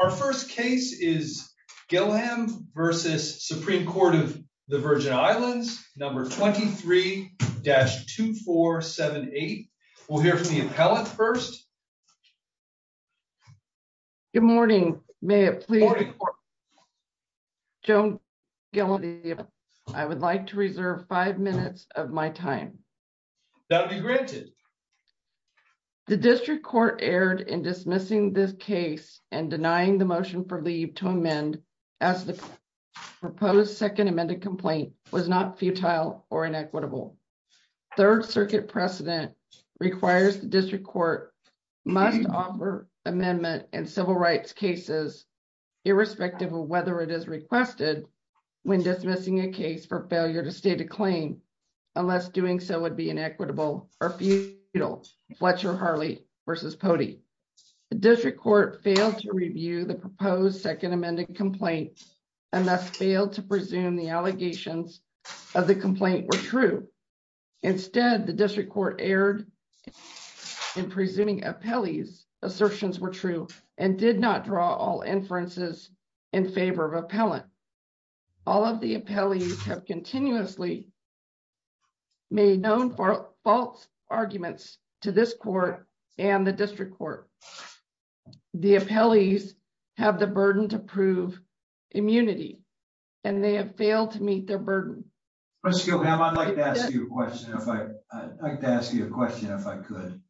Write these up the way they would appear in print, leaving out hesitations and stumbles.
Our first case is Gilham versus Supreme Court of the Virgin Islands, number 23-2478. We'll hear from the appellant first. Good morning. May it please Morning. the court. Joan Gilham, I would like to reserve 5 minutes of my time. That'll be granted. The district court erred in dismissing this case and denying the motion for leave to amend, as the proposed second amended complaint was not futile or inequitable. Third Circuit precedent requires the district court must offer amendment in civil rights cases, irrespective of whether it is requested, when dismissing a case for failure to state a claim, unless doing so would be inequitable or futile. Fletcher Harley versus Pody. The district court failed to review the proposed second amended complaint and thus failed to presume the allegations of the complaint were true. Instead, the district court erred in presuming appellee's assertions were true and did not draw all inferences in favor of appellant. All of the appellees have continuously made known false arguments to this court and the district court. The appellees have the burden to prove immunity, and they have failed to meet their burden. Ms. Gilham, I'd like to ask you a question if I could.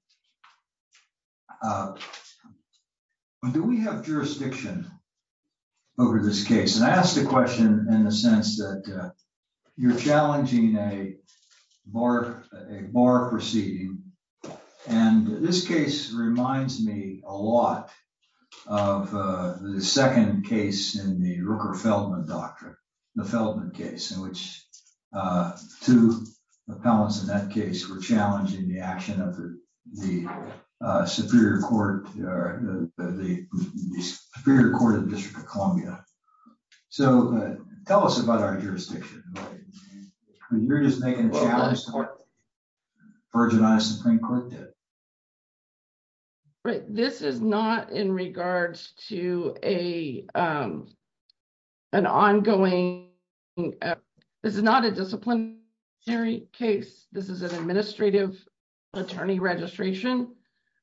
Do we have jurisdiction over this case? And I asked the question in the sense that you're challenging a bar proceeding, and this case reminds me a lot of the second case in the Rooker-Feldman doctrine, the Feldman case, in which two appellants in that case were challenging the action of the Superior Court, the Superior Court of the District of Columbia. So tell us about our jurisdiction. You're just making a challenge to what Virgin Islands Supreme Court did. Right. This is not in regards to an ongoing. This is not a disciplinary case. This is an administrative attorney registration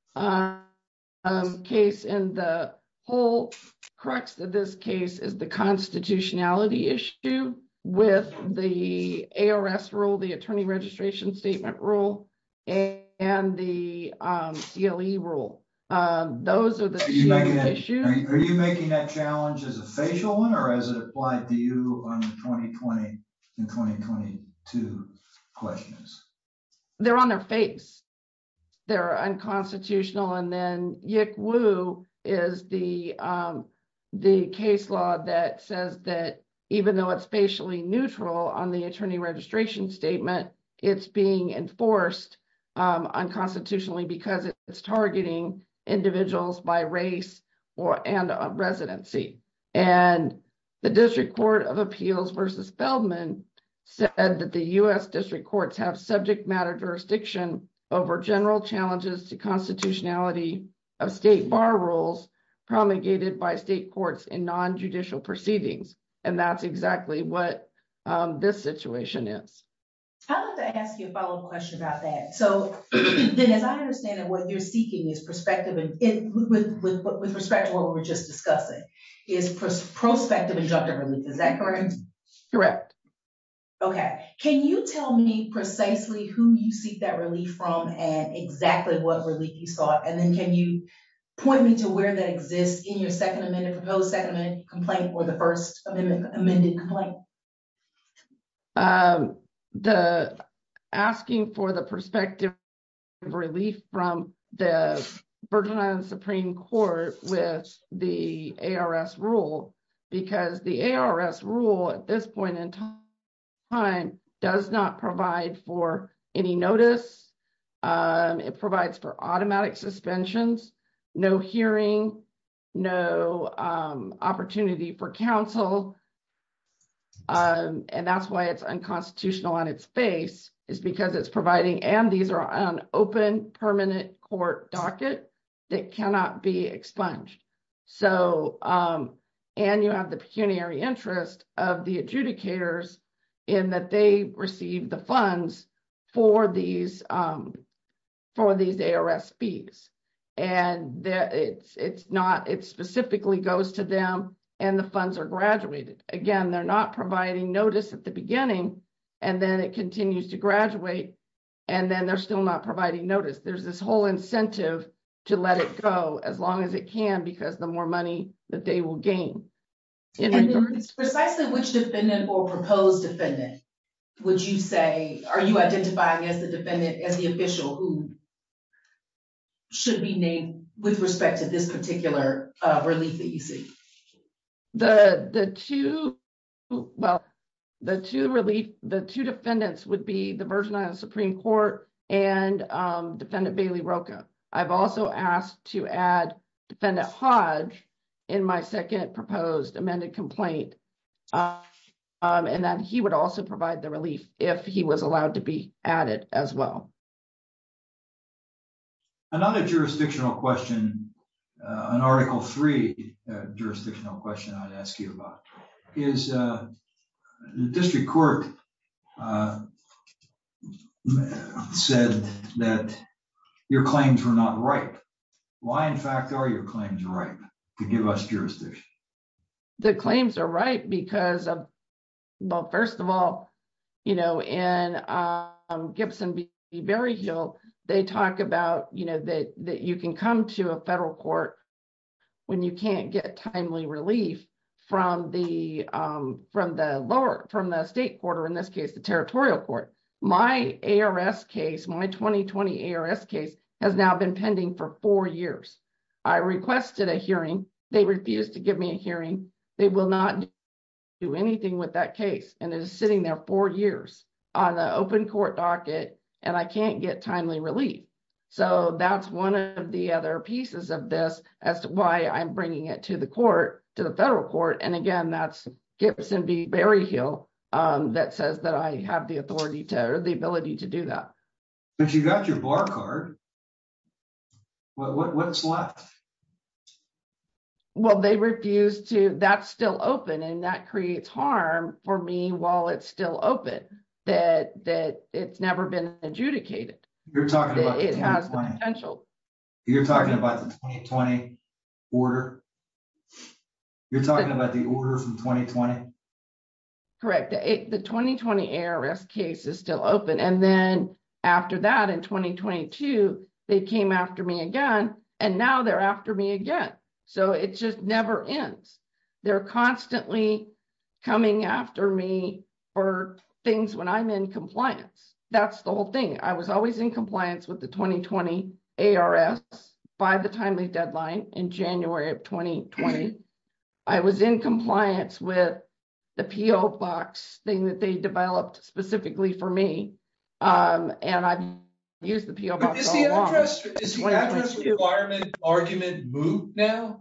case, and the whole crux of this case is the constitutionality issue with the ARS rule, the attorney registration statement rule, and the CLE rule. Those are the two issues. Are you making that challenge as a facial one, or as it applied to you on the 2020 and 2022 questions? They're on their face. They're unconstitutional. And then Yik Woo is the case law that says that even though it's facially neutral on the attorney registration statement, it's being enforced unconstitutionally because it's targeting individuals by race and residency. And the District Court of Appeals versus Feldman said that the U.S. district courts have subject matter jurisdiction over general challenges to constitutionality of state bar rules promulgated by state courts in non-judicial proceedings. And that's exactly what this situation is. I'd like to ask you a follow-up question about that. So then, as I understand it, what you're seeking is perspective, and with respect to what we were just discussing, is prospective injunctive relief. Is that correct? Correct. Okay. Can you tell me precisely who you seek that relief from and exactly what relief you sought? And then can you point me to where that exists in your proposed second amendment complaint, or the first amended complaint? The asking for the prospective relief from the Virgin Islands Supreme Court with the ARS rule, because the ARS rule at this point in time does not provide for any notice. It provides for automatic suspensions, no hearing, no opportunity for counsel. And that's why it's unconstitutional on its face, is because it's providing, and these are on open permanent court docket that cannot be expunged. So, and you have the pecuniary interest of the adjudicators in that they receive the funds for these ARS fees. And it specifically goes to them, and the funds are graduated. Again, they're not providing notice at the beginning, and then it continues to graduate, and then they're still not providing notice. There's this whole incentive to let it go as long as it can, because the more money that they will gain. Then precisely which defendant or proposed defendant would you say, are you identifying as the defendant, as the official who should be named with respect to this particular relief that you see? The two defendants would be the Virgin Islands Supreme Court and defendant Bailey Roca. I've also asked to add defendant Hodge in my second proposed amended complaint, and that he would also provide the relief if he was allowed to be added as well. Another jurisdictional question, an Article 3 jurisdictional question I'd ask you about is the district court said that your claims were not ripe. Why, in fact, are your claims ripe to give us jurisdiction? The claims are ripe because of, well, first of all, in Gibson v. Berryhill, they talk about, that you can come to a federal court when you can't get timely relief from the state court, or in this case, the territorial court. My ARS case, my 2020 ARS case, has now been pending for 4 years. I requested a hearing. They refused to give me a hearing. They will not do anything with that case, and it is sitting there 4 years on the open court docket, and I can't get timely relief. So that's one of the other pieces of this as to why I'm bringing it to the court, to the federal court. And again, that's Gibson v. Berryhill that says that I have the authority or the ability to do that. But you got your bar card. What's left? Well, they refuse to. That's still open, and that creates harm for me while it's still open. That it's never been adjudicated. You're talking about it has the potential. You're talking about the 2020 order. You're talking about the order from 2020. Correct. The 2020 ARS case is still open, and then after that, in 2022, they came after me again, and now they're after me again. So it just never ends. They're constantly coming after me for things when I'm in compliance. That's the whole thing. I was always in compliance with the 2020 ARS by the timely deadline in January of 2020. I was in compliance with the PO box thing that they developed specifically for me. And I've used the PO box is all along. Is the address requirement argument moot now?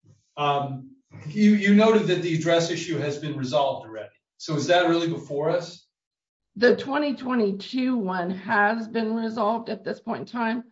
You noted that the address issue has been resolved already. So is that really before us? The 2022 one has been resolved at this point in time.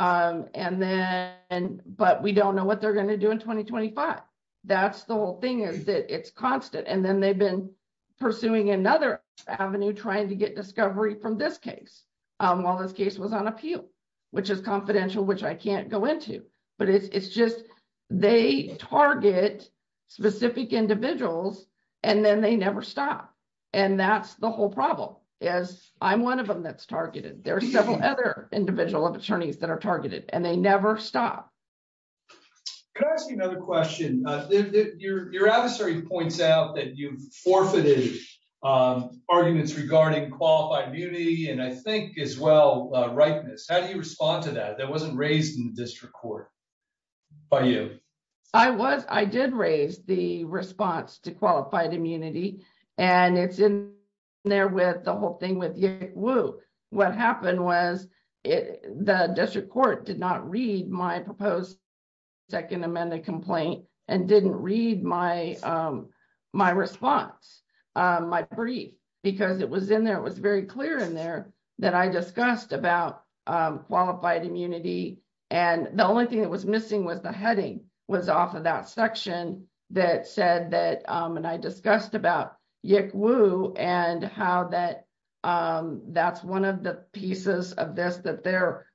But we don't know what they're going to do in 2025. That's the whole thing, is that it's constant. And then they've been pursuing another avenue, trying to get discovery from this case while this case was on appeal, which is confidential, which I can't go into. But it's just they target specific individuals and then they never stop. And that's the whole problem, is I'm one of them that's targeted. There are several other individual attorneys that are targeted, and they never stop. Could I ask you another question? Your adversary points out that you've forfeited arguments regarding qualified immunity and I think as well ripeness. How do you respond to that? That wasn't raised in the district court by you. I did raise the response to qualified immunity, and it's in there with the whole thing with Yick Woo. What happened was the district court did not read my proposed second amended complaint and didn't read my my response, my brief, because it was in there. It was very clear in there that I discussed about qualified immunity, and the only thing that was missing was the heading was off of that section that said that, and I discussed about Yik Woo and how that that's one of the pieces of this that they're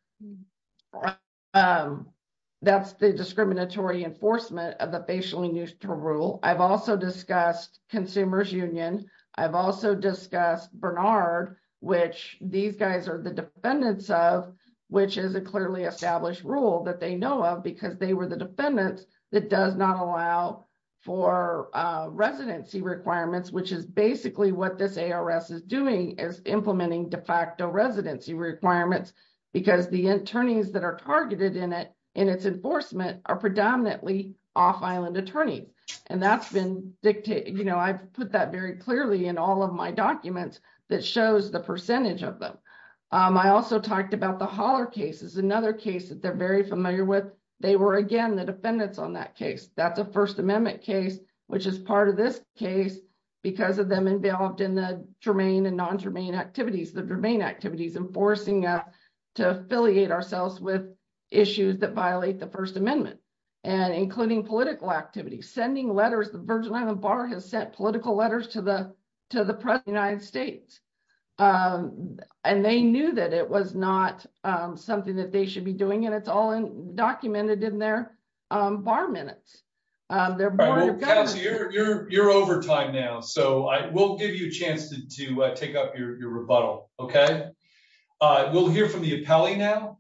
that's the discriminatory enforcement of the facially neutral rule. I've also discussed Consumers Union. I've also discussed Bernard, which these guys are the defendants of, which is a clearly established rule that they know of because they were the defendants that does not allow for residency requirements, which is basically what this ARS is doing, is implementing de facto residency requirements, because the attorneys that are targeted in its enforcement are predominantly off-island attorneys. And that's been dictated, I've put that very clearly in all of my documents that shows the percentage of them. I also talked about the Holler case, is another case that they're very familiar with. They were, again, the defendants on that case. That's a First Amendment case, which is part of this case because of them involved in the germane and non-germane activities, the germane activities, and forcing us to affiliate ourselves with issues that violate the First Amendment, and including political activities, sending letters. The Virgin Island Bar has sent political letters to the President of the United States. And they knew that it was not something that they should be doing, and it's all documented in their bar minutes. Their board of governors. Counsel, you're over time now, so I will give you a chance to take up your rebuttal. Okay, we'll hear from the appellee now.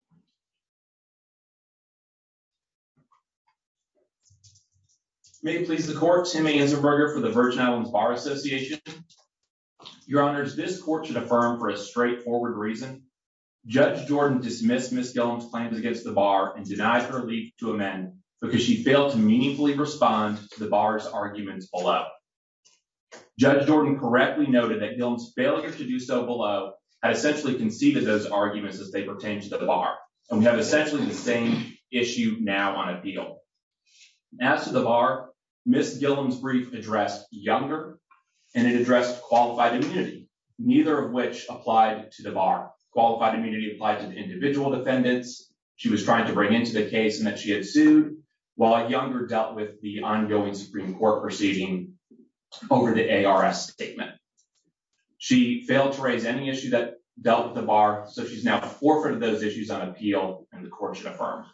May it please the court, Tim Anzenberger for the Virgin Islands Bar Association. Your Honors, this court should affirm for a straightforward reason. Judge Jordan dismissed Ms. Gillum's claims against the bar and denied her leave to amend because she failed to meaningfully respond to the bar's arguments below. Judge Jordan correctly noted that Gillum's failure to do so below had essentially conceded those arguments as they pertain to the bar, and we have essentially the same issue now on appeal. As to the bar, Ms. Gillum's brief addressed Younger, and it addressed qualified immunity, neither of which applied to the bar. Qualified immunity applied to the individual defendants she was trying to bring into the case and that she had sued, while Younger dealt with the ongoing Supreme Court proceeding over the ARS statement. She failed to raise any issue that dealt with the bar, so she's now forfeited those issues on appeal, and the court should affirm.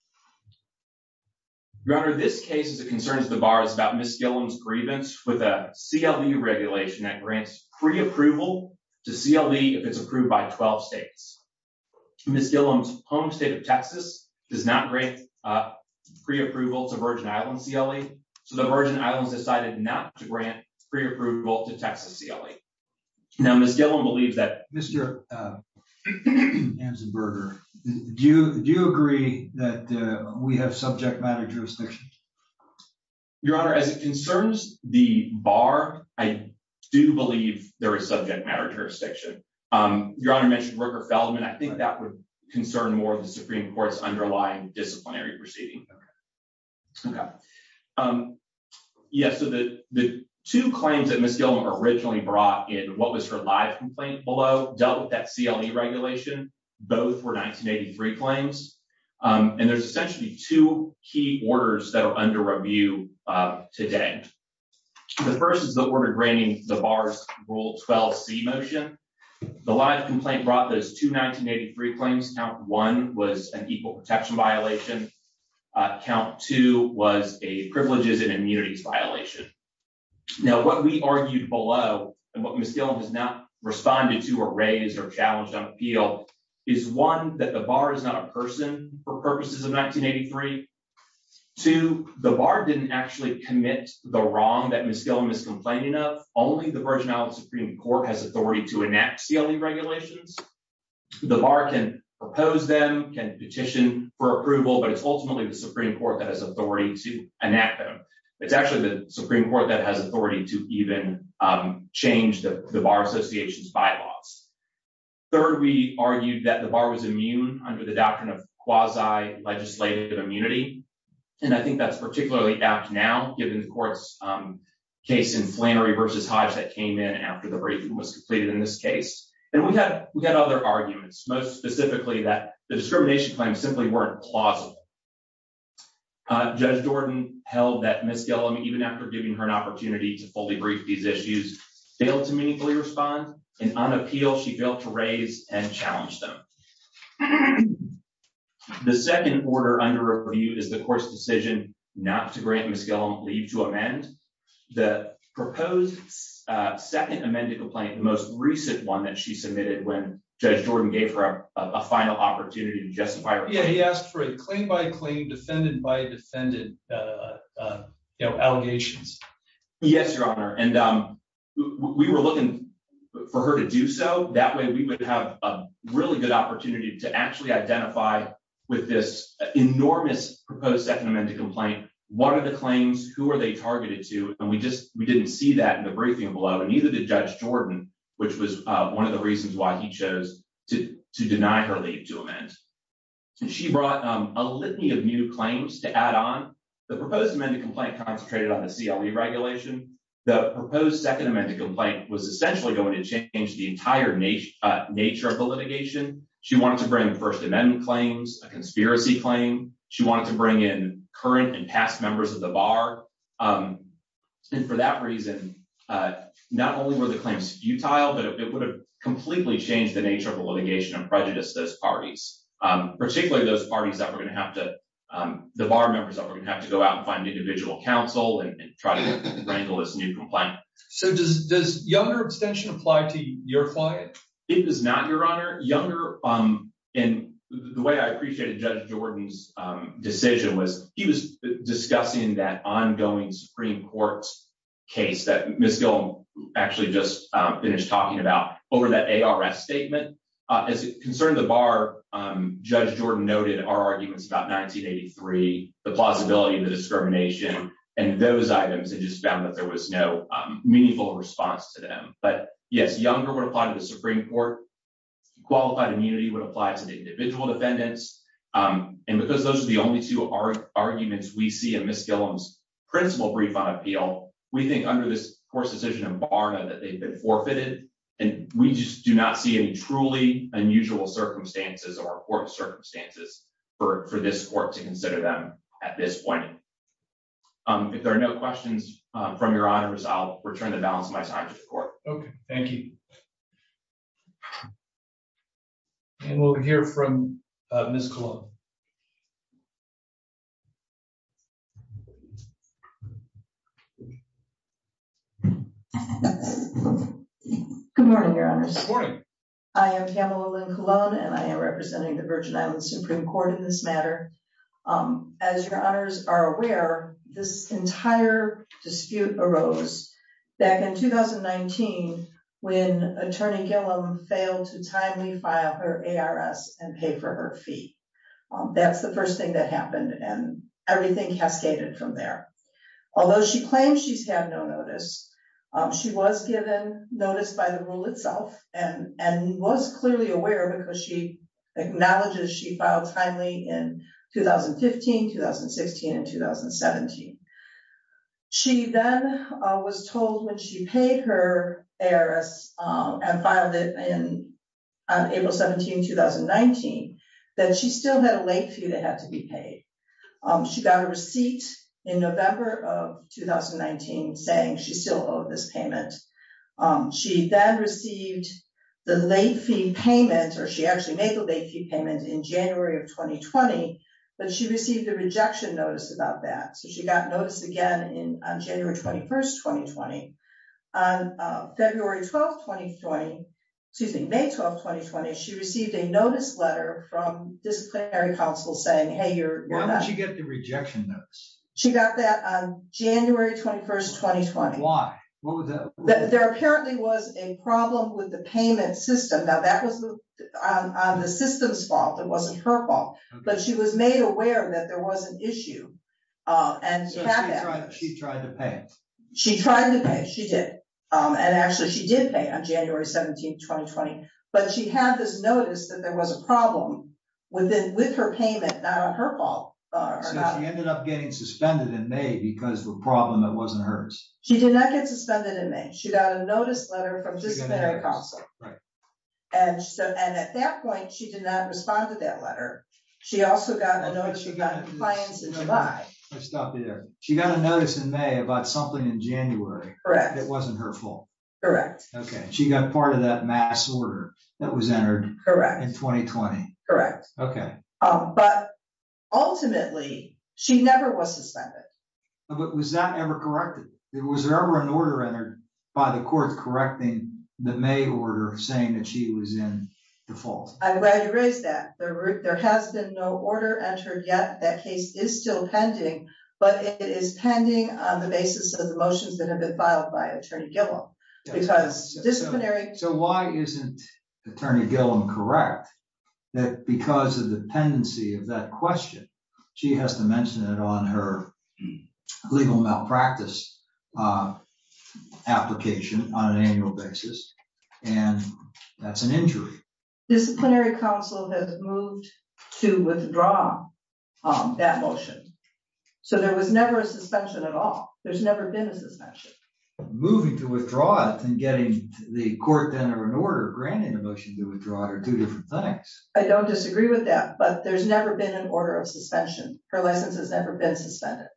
Your Honor, this case, as it concerns the bar, is about Ms. Gillum's grievance with a CLE regulation that grants pre-approval to CLE if it's approved by 12 states. Ms. Gillum's home state of Texas does not grant pre-approval to Virgin Islands CLE, so the Virgin Islands decided not to grant pre-approval to Texas CLE. Now, Ms. Gillum believes that— Mr. Anzenberger, do you agree that we have subject matter jurisdiction? Your Honor, as it concerns the bar, I do believe there is subject matter jurisdiction. Your Honor mentioned Rooker-Feldman. I think that would concern more the Supreme Court's underlying disciplinary proceeding. Okay. So the two claims that Ms. Gillum originally brought in what was her live complaint below dealt with that CLE regulation. Both were 1983 claims. And there's essentially two key orders that are under review today. The first is the order granting the bar's Rule 12C motion. The live complaint brought those two 1983 claims. Count one was an equal protection violation. Count two was a privileges and immunities violation. Now, what we argued below and what Ms. Gillum has not responded to or raised or challenged on appeal is, one, that the bar is not a person for purposes of 1983. Two, the bar didn't actually commit the wrong that Ms. Gillum is complaining of. Only the Virgin Islands Supreme Court has authority to enact CLE regulations. The bar can propose them, can petition for approval, but it's ultimately the Supreme Court that has authority to enact them. It's actually the Supreme Court that has authority to even change the Bar Association's bylaws. Third, we argued that the bar was immune under the doctrine of quasi-legislative immunity. And I think that's particularly apt now, given the court's case in Flannery versus Hodge that came in after the briefing was completed in this case. And we had other arguments, most specifically that the discrimination claims simply weren't plausible. Judge Jordan held that Ms. Gillum, even after giving her an opportunity to fully brief these issues, failed to meaningfully respond, and on appeal, she failed to raise and challenge them. The second order under review is the court's decision not to grant Ms. Gillum leave to amend. The proposed second amended complaint, the most recent one that she submitted when Judge Jordan gave her a final opportunity to justify her claim. Yeah, he asked for a claim by claim, defendant by defendant, allegations. Yes, Your Honor, and we were looking for her to do so. That way, we would have a really good opportunity to actually identify with this enormous proposed second amended complaint, what are the claims, who are they targeted to, and we didn't see that in the briefing below, and neither did Judge Jordan, which was one of the reasons why he chose to deny her leave to amend. And she brought a litany of new claims to add on. The proposed amended complaint concentrated on the CLE regulation. The proposed second amended complaint was essentially going to change the entire nature of the litigation. She wanted to bring First Amendment claims, a conspiracy claim. She wanted to bring in current and past members of the bar. And for that reason, not only were the claims futile, but it would have completely changed the nature of the litigation and prejudiced those parties, particularly those parties that were going to have to, the bar members that were going to have to go out and find individual counsel and try to wrangle this new complaint. So does Younger abstention apply to your client? It does not, Your Honor. Younger, and the way I appreciated Judge Jordan's decision was he was discussing that ongoing Supreme Court case that Ms. Gillum actually just finished talking about over that ARS statement. As it concerned the bar, Judge Jordan noted our arguments about 1983, the plausibility of the discrimination, and those items, and just found that there was no meaningful response to them. But yes, Younger would apply to the Supreme Court. Qualified immunity would apply to the individual defendants. And because those are the only two arguments we see in Ms. Gillum's principal brief on appeal, we think under this court's decision in Barna that they've been forfeited. And we just do not see any truly unusual circumstances or important circumstances for this court to consider them at this point. If there are no questions from Your Honors, I'll return the balance of my time to the court. Okay, thank you. And we'll hear from Ms. Colon. Good morning, Your Honors. Good morning. I am Pamela Lynn Colon, and I am representing the Virgin Islands Supreme Court in this matter. As Your Honors are aware, this entire dispute arose back in 2019 when Attorney Gillum failed to timely file her ARS and pay for her fee. That's the first thing that happened, and everything cascaded from there. Although she claims she's had no notice, she was given notice by the rule itself and was clearly aware because she acknowledges she filed timely in 2015, 2016, and 2017. She then was told when she paid her ARS and filed it on April 17, 2019, that she still had a late fee that had to be paid. She got a receipt in November of 2019 saying she still owed this payment. She then received the late fee payment, or she actually made the late fee payment in January of 2020, but she received a rejection notice about that. So she got notice again on January 21st, 2020. On February 12th, 2020, May 12th, 2020, she received a notice letter from disciplinary counsel saying, hey, you're Why not. did she get the rejection notice? She got that on January 21st, 2020. Why? What was that? There apparently was a problem with the payment system. Now that was on the system's fault. It wasn't her fault, Okay. but she was made aware that there was an issue. And So she tried to pay it. She tried to pay. She did. And actually she did pay on January 17, 2020, but she had this notice that there was a problem with her payment, not on her fault. She ended up getting suspended in May because of a problem that wasn't hers. She did not get suspended in May. She got a notice letter from disciplinary counsel. Right. And at that point, she did not respond to that letter. She also got a notice of noncompliance in July. I stopped you there. She got a notice in May about something in January. Correct. That wasn't her fault. Correct. Okay. She got part of that mass order that was entered Correct. in 2020. Correct. Okay. But ultimately, she never was suspended. But was that ever corrected? Was there ever an order entered by the court correcting the May order saying that she was in default? I'm glad you raised that. There has been no order entered yet. That case is still pending, but it is pending on the basis of the motions that have been filed by Attorney Gillum. Because disciplinary. So why isn't Attorney Gillum correct that because of the pendency of that question, she has to mention it on her legal malpractice application on an annual basis, and that's an injury. Disciplinary counsel has moved to withdraw that motion. So there was never a suspension at all. There's never been a suspension. Moving to withdraw it and getting the court to enter an order granting a motion to withdraw it are two different things. I don't disagree with that, but there's never been an order of suspension. Her license has never been suspended.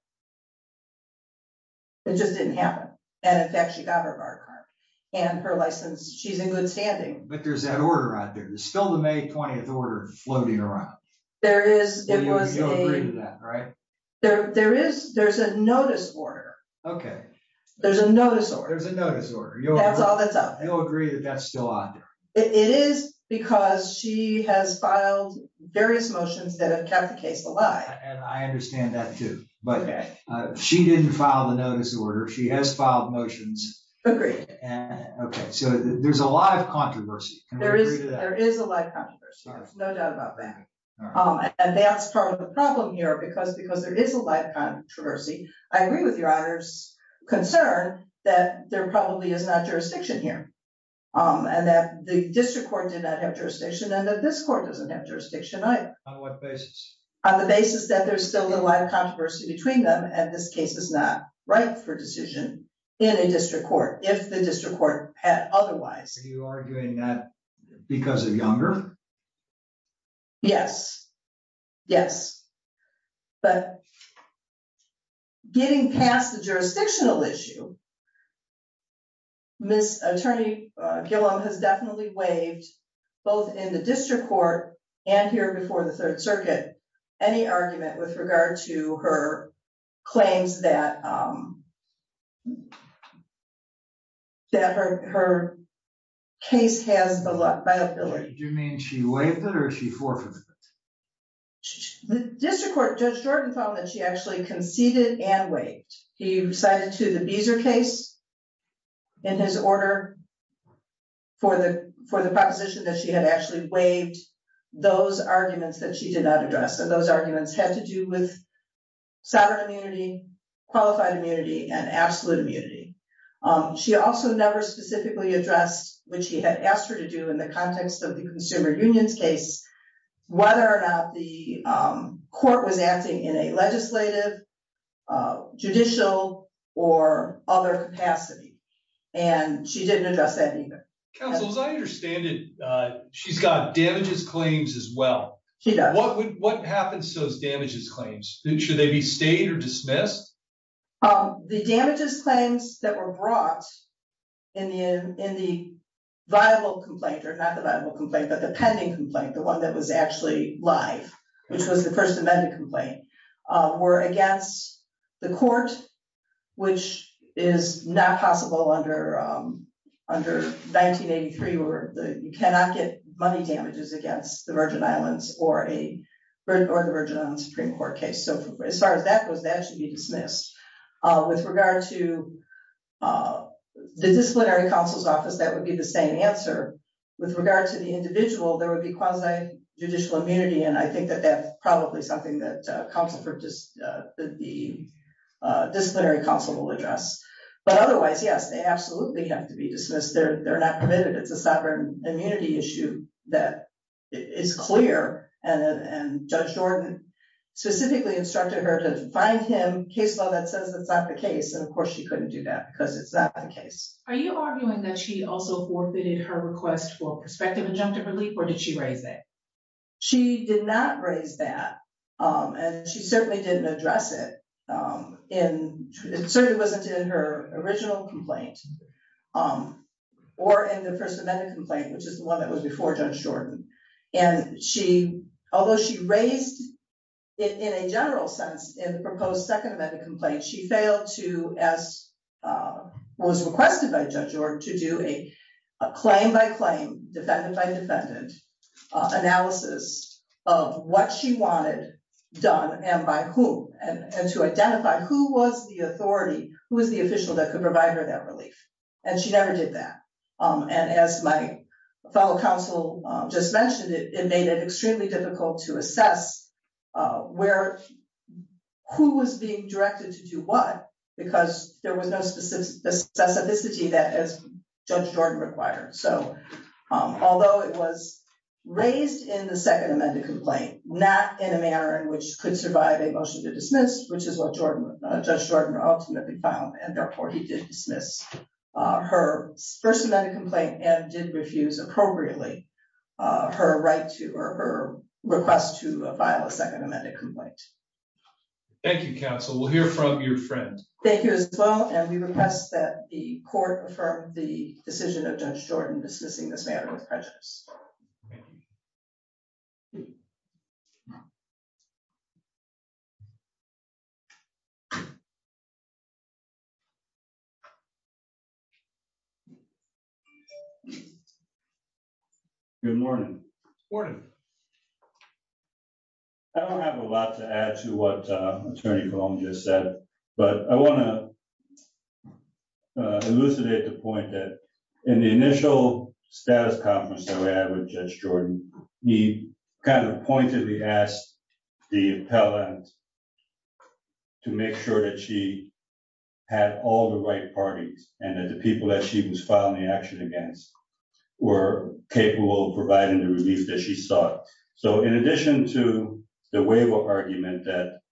It just didn't happen. And in fact, she got her bar card and her license, she's in good standing. But there's that order out there. There's still the May 20th order floating around. There is, well, you'll agree to that, right? There's a notice order. Okay. There's a notice order. There's a notice order. That's all that's out there. You'll agree that that's still out there. It is because she has filed various motions that have kept the case alive. And I understand that too. But okay. She didn't file the notice order. She has filed motions. Agreed. Okay, so there's a live controversy. Can we agree to that? There is a live controversy. Right. There's no doubt about that. Right. And that's part of the problem here because there is a live controversy. I agree with Your Honor's concern that there probably is not jurisdiction here. And that the district court did not have jurisdiction and that this court doesn't have jurisdiction either. On what basis? On the basis that there's still a live controversy between them and this case is not ripe for decision in a district court, if the district court had otherwise. Are you arguing that because of Younger? Yes. Yes. But getting past the jurisdictional issue, Ms. Attorney Gillum has definitely waived, both in the district court and here before the Third Circuit, any argument with regard to her claims that that her case has viability. Do you mean she waived it or she forfeited it? The district court, Judge Jordan found that she actually conceded and waived. He cited to the Beezer case in his order for the proposition that she had actually waived those arguments that she did not address. And those arguments had to do with sovereign immunity, qualified immunity, and absolute immunity. She also never specifically addressed, which he had asked her to do in the context of the Consumer Unions case, whether or not the court was acting in a legislative, judicial, or other capacity. And she didn't address that either. Counsel, as I understand it, she's got damages claims as well. She does. What happens to those damages claims? Should they be stayed or dismissed? The damages claims that were brought in the viable complaint, or not the viable complaint, but the pending complaint, the one that was actually live, which was the First Amendment complaint, were against the court, which is not possible under 1983, where you cannot get money damages against the Virgin Islands or the Virgin Islands Supreme Court case. So as far as that goes, that should be dismissed. With regard to the disciplinary counsel's office, that would be the same answer. With regard to the individual, there would be quasi-judicial immunity, and I think that that's probably something that counsel for the disciplinary counsel will address. But otherwise, yes, they absolutely have to be dismissed. They're not permitted. It's a sovereign immunity issue that is clear, and Judge Jordan specifically instructed her to find him case law that says that's not the case, and of course she couldn't do that because it's not the case. Are you arguing that she also forfeited her request for prospective injunctive relief, or did she raise that? She did not raise that, and she certainly didn't address it. it certainly wasn't in her original complaint, or in the First Amendment complaint, which is the one that was before Judge Jordan. And although she raised it in a general sense in the proposed Second Amendment complaint, she failed to, as was requested by Judge Jordan, to do a claim by claim, defendant by defendant analysis of what she wanted done and by whom, and to identify who was the authority, who was the official that could provide her that relief. And she never did that. And as my fellow counsel just mentioned, it made it extremely difficult to assess who was being directed to do what, because there was no specificity that as Judge Jordan required. So although it was raised in the Second Amendment complaint, not in a manner in which could survive a motion to dismiss, which is what Judge Jordan ultimately found, and therefore he did dismiss her First Amendment complaint and did refuse appropriately her right to, or her request to file a Second Amendment complaint. Thank you, counsel. We'll hear from your friend. Thank you as well, and we request that the court affirm the decision of Judge Jordan dismissing this matter with prejudice. Thank you. Good morning. Morning. I don't have a lot to add to what Attorney Colon just said, but I want to elucidate the point that in the initial status conference that we had with Judge Jordan, he kind of pointedly asked the appellant to make sure that she had all the right parties and that the people that she was filing the action against were capable of providing the relief that she sought. So in addition to the waiver argument that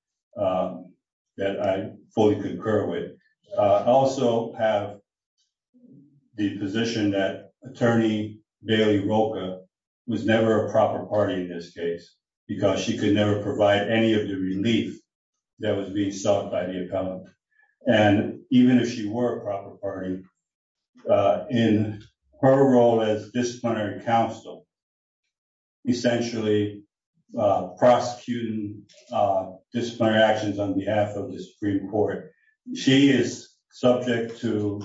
I fully concur with, I also have the position that Attorney Bailey Rocha was never a proper party in this case because she could never provide any of the relief that was being sought by the appellant. And even if she were a proper party, in her role as disciplinary counsel, essentially prosecuting disciplinary actions on behalf of the Supreme Court, she is subject to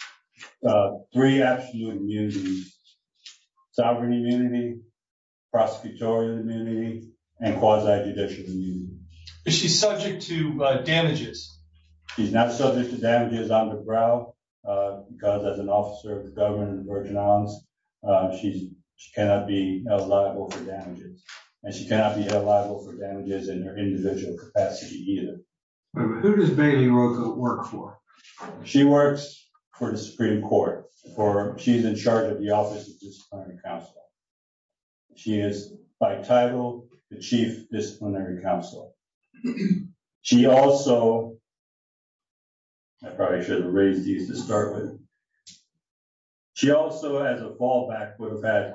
3 absolute immunities: sovereign immunity, prosecutorial immunity, and quasi-judicial immunity. Is she subject to damages? She's not subject to damages on the brow because as an officer of the government of the Virgin Islands, she cannot be held liable for damages. And she cannot be held liable for damages in her individual capacity either. Who does Bailey Rocha work for? She works for the Supreme Court. She's in charge of the Office of Disciplinary Counsel. She is, by title, the Chief Disciplinary Counsel. She also, I probably should have raised these to start with. She also, as a fallback, would have had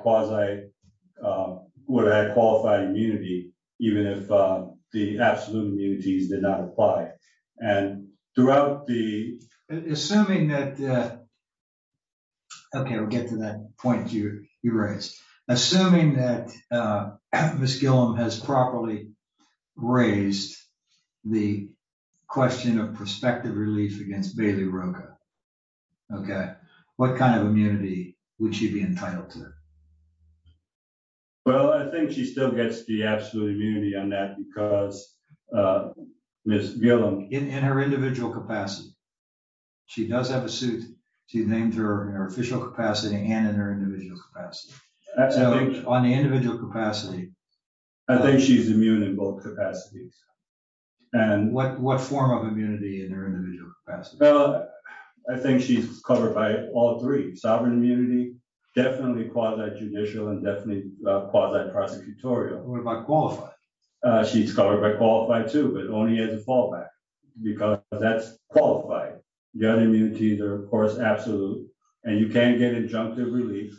qualified immunity, even if the absolute immunities did not apply. And throughout the... Assuming that, okay, we'll get to that point you raised. Assuming that Ms. Gillum has properly raised the question of prospective relief against Bailey Rocha, okay, what kind of immunity would she be entitled to? Well, I think she still gets the absolute immunity on that because Ms. Gillum... In her individual capacity. She does have a suit. She named her in her official capacity and in her individual capacity. On the individual capacity... I think she's immune in both capacities. And what form of immunity in her individual capacity? Well, I think she's covered by all 3. Sovereign immunity, definitely quasi-judicial, and definitely quasi-prosecutorial. What about qualified? She's covered by qualified too, but only as a fallback, because that's qualified. The other immunities are, of course, absolute, and you can't get injunctive relief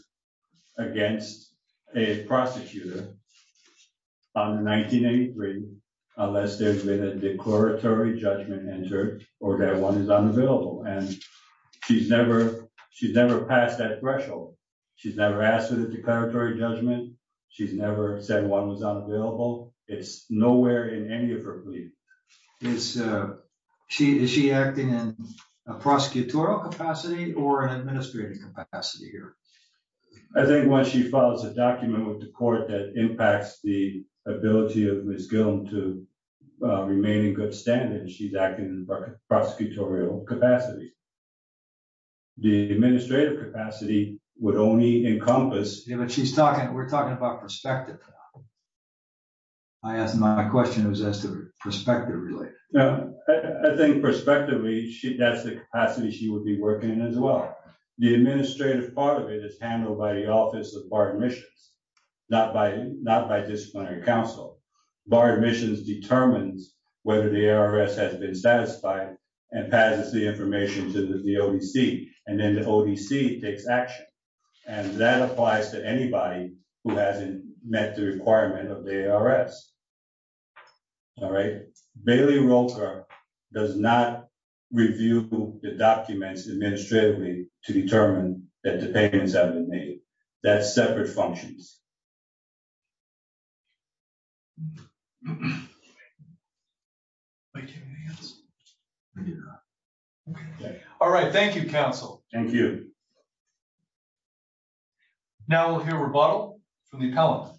against a prosecutor under 1983 unless there's been a declaratory judgment entered or that one is unavailable. And she's never passed that threshold. She's never asked for the declaratory judgment. She's never said one was unavailable. It's nowhere in any of her pleadings. Is she acting in a prosecutorial capacity or an administrative capacity here? I think when she files a document with the court that impacts the ability of Ms. Gillum to remain in good standing, she's acting in prosecutorial capacity. The administrative capacity would only encompass. Yeah, but we're talking about perspective now. I asked my question was as to perspective related. No, I think prospectively, that's the capacity she would be working in as well. The administrative part of it is handled by the Office of Bar Admissions, not by disciplinary counsel. Bar Admissions determines whether the ARS has been satisfied and passes the information to the ODC, and then the ODC takes action. And that applies to anybody who hasn't met the requirement of the ARS. All right. Bailey Roker does not review the documents administratively to determine that the payments have been made. That's separate functions. All right. Thank you, counsel. Thank you. Now we'll hear rebuttal from the appellant.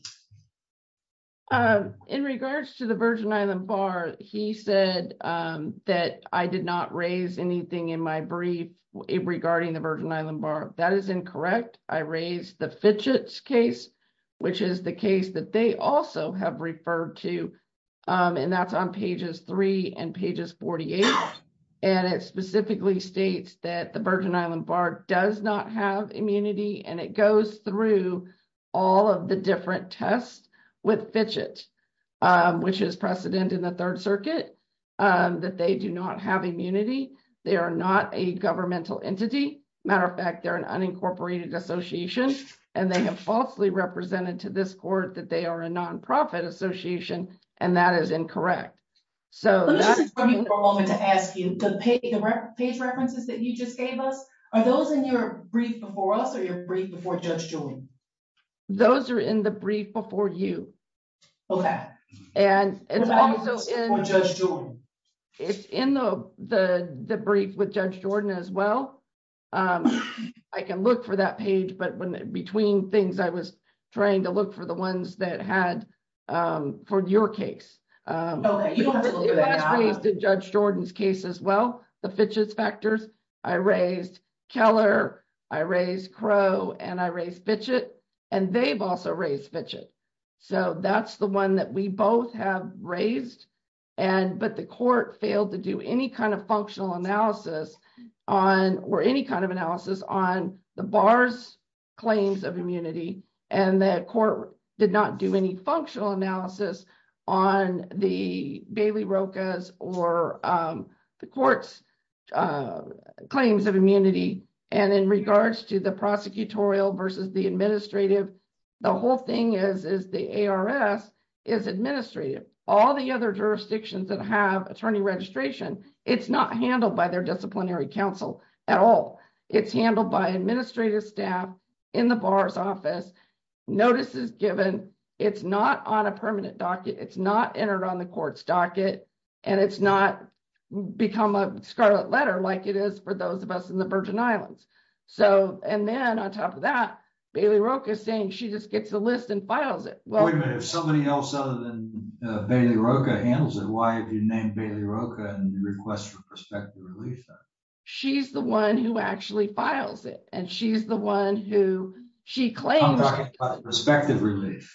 In regards to the Virgin Island Bar, he said that I did not raise anything in my brief regarding the Virgin Island Bar. That is incorrect. I raised the Fitchett's case, which is the case that they also have referred to, and that's on pages 3 and pages 48. And it specifically states that the Virgin Island Bar does not have immunity, and it goes through all of the different tests with Fitchett, which is precedent in the Third Circuit, that they do not have immunity. They are not a governmental entity. Matter of fact, they're an unincorporated association, and they have falsely represented to this court that they are a nonprofit association, and that is incorrect. So let me just interrupt you for a moment to ask you, the page references that you just gave us, are those in your brief before us or your brief before Judge Jordan? Those are in the brief before you. Okay. And it's also in Judge Jordan. It's in the brief with Judge Jordan as well. I can look for that page, but when between things, I was trying to look for the ones that had for your case. Okay, you don't have to look for that now. It was raised in Judge Jordan's case as well. The Fitchett's factors. I raised Keller, I raised Crow, and I raised Fitchett, and they've also raised Fitchett. So that's the one that we both have raised, but the court failed to do any kind of functional analysis or any kind of analysis on the bar's claims of immunity, and the court did not do any functional analysis on the Bailey Roca's or the court's claims of immunity. And in regards to the prosecutorial versus the administrative, the whole thing is the ARS is administrative. All the other jurisdictions that have attorney registration, it's not handled by their disciplinary counsel at all. It's handled by administrative staff in the bar's office. Notice is given. It's not on a permanent docket. It's not entered on the court's docket, and it's not become a scarlet letter like it is for those of us in the Virgin Islands. So, and then on top of that, Bailey Roca is saying she just gets the list and files it. Well, wait a minute, if somebody else other than Bailey Roca handles it, why have you named Bailey Roca in the request for prospective relief then? She's the one who actually files it, and she's the one who she claims. I'm talking about prospective relief.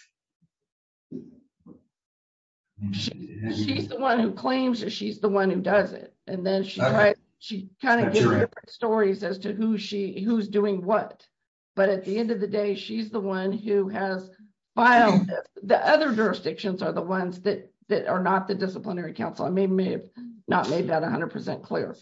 She's the one who claims that she's the one who does it, and then she kind of gives different stories as to who's doing what. But at the end of the day, she's the one who has filed. The other jurisdictions are the ones that are not the disciplinary counsel. I may have not made that 100% clear.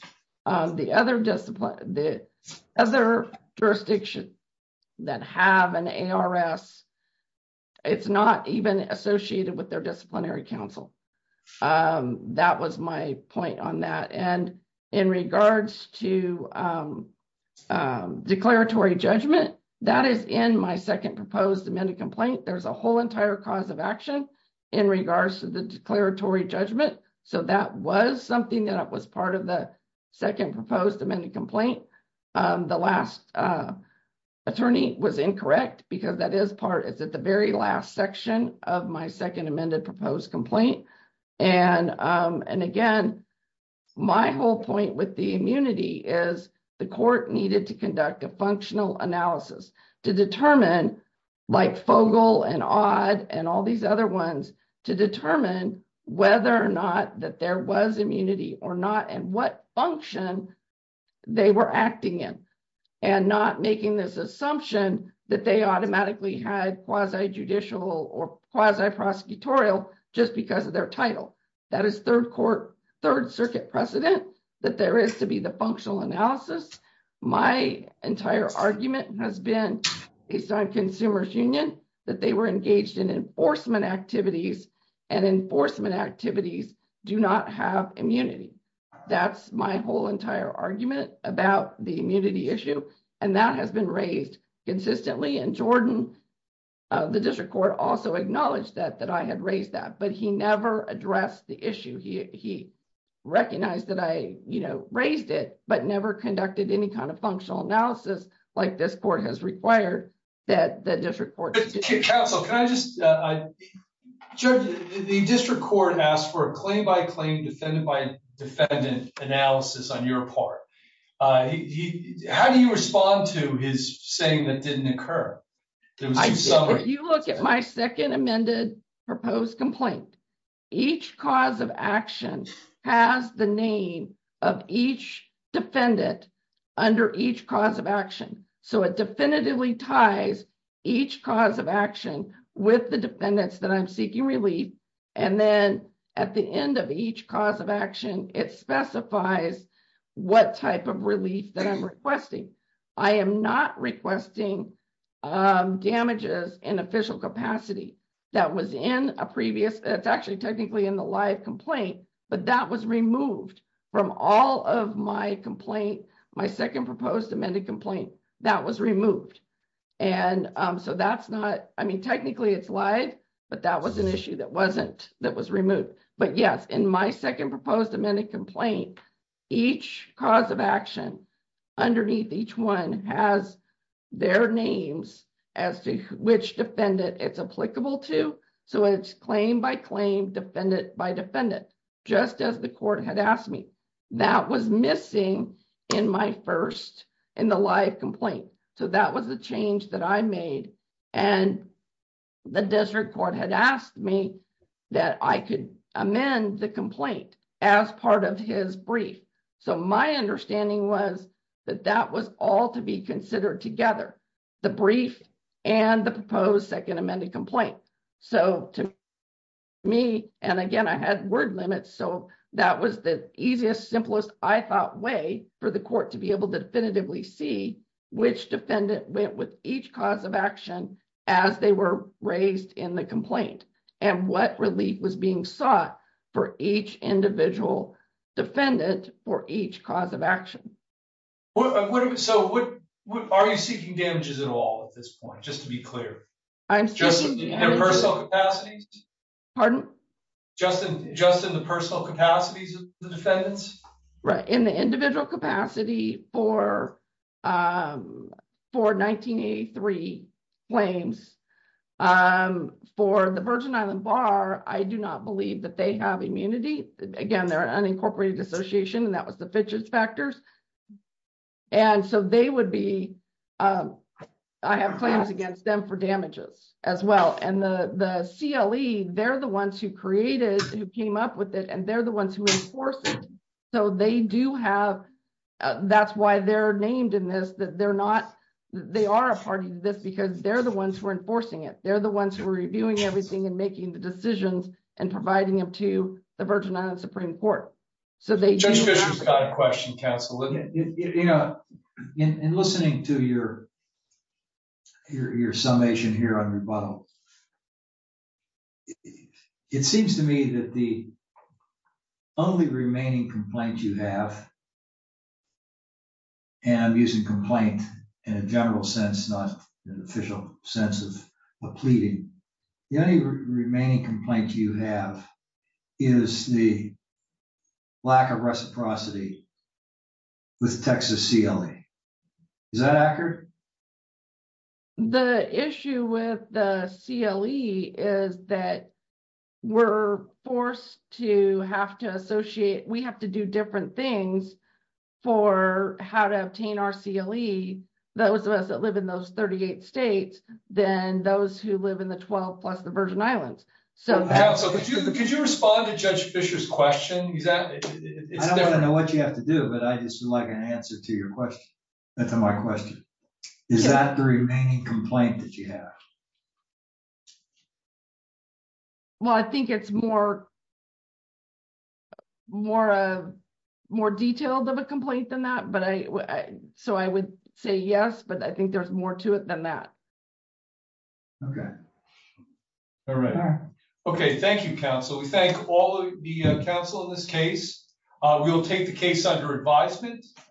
The other jurisdiction that have an ARS, it's not even associated with their disciplinary counsel. That was my point on that. And in regards to declaratory judgment, that is in my second proposed amended complaint. There's a whole entire cause of action in regards to the declaratory judgment. So that was something that was part of the second proposed amended complaint. The last attorney was incorrect because that is it's at the very last section of my second amended proposed complaint. And again, my whole point with the immunity is the court needed to conduct a functional analysis to determine, like Fogel and Odd and all these other ones, to determine whether or not that there was immunity or not and what function they were acting in, and not making this assumption that they automatically had quasi-judicial or quasi-prosecutorial just because of their title. That is Third Circuit precedent, that there is to be the functional analysis. My entire argument has been based on Consumers Union, that they were engaged in enforcement activities, and enforcement activities do not have immunity. That's my whole entire argument about the immunity issue, and that has been raised consistently. And Jordan, the district court, also acknowledged that I had raised that, but he never addressed the issue. He recognized that I, raised it, but never conducted any kind of functional analysis like this court has required that the district court. Counsel, can I just, Judge, the district court asked for a claim by claim, defendant by defendant analysis on your part. How do you respond to his saying that didn't occur? If you look at my second amended proposed complaint, each cause of action has the name of each defendant under each cause of action. So it definitively ties each cause of action with the defendants that I'm seeking relief. And then at the end of each cause of action, it specifies what type of relief that I'm requesting. I am not requesting damages in official capacity. That was in a previous, it's actually technically in the live complaint, but that was removed from all of my complaint, my second proposed amended complaint, that was removed. And so that's not, technically it's live, but that was an issue that was removed. But yes, in my second proposed amended complaint, each cause of action underneath each one has their names as to which defendant it's applicable to. So it's claim by claim, defendant by defendant, just as the court had asked me. That was missing in the live complaint. So that was the change that I made. And the district court had asked me that I could amend the complaint as part of his brief. So my understanding was that was all to be considered together, the brief and the proposed second amended complaint. So to me, and again, I had word limits, so that was the easiest, simplest, I thought, way for the court to be able to definitively see which defendant went with each cause of action as they were raised in the complaint and what relief was being sought for each individual defendant for each cause of action. So are you seeking damages at all at this point, just to be clear? I'm just in their personal capacities? Pardon? Just in the personal capacities of the defendants? Right, in the individual capacity for 1983 claims. For the Virgin Island Bar, I do not believe that they have immunity. Again, they're an unincorporated association, and that was the Fitch's factors. And so they would be, I have claims against them for damages as well. And the CLE, they're the ones who came up with it, and they're the ones who enforce it. So they do have, that's why they're named in this, that they are a party to this because they're the ones who are enforcing it. They're the ones who are reviewing everything and making the decisions and providing them to the Virgin Island Supreme Court. So they Judge Fisher's got a question, counsel. In listening to your summation here on rebuttal, it seems to me that the only remaining complaint you have, and I'm using complaint in a general sense, not in an official sense of pleading, the only remaining complaint you have is the lack of reciprocity with Texas CLE. Is that accurate? The issue with the CLE is that we're forced to have to associate, we have to do different things for how to obtain our CLE, those of us that live in those 38 states, than those who live in the 12 plus the Virgin Islands. So Counsel, could you respond to Judge Fisher's question? I don't want to know what you have to do, but I just would like an answer to your question, to my question. Is that the remaining complaint that you have? Well, I think it's more detailed of a complaint than that, but so I would say yes, but I think there's more to it than that. Okay. All right. Okay, thank you, counsel. We thank all of the counsel in this case. We'll take the case under advisement.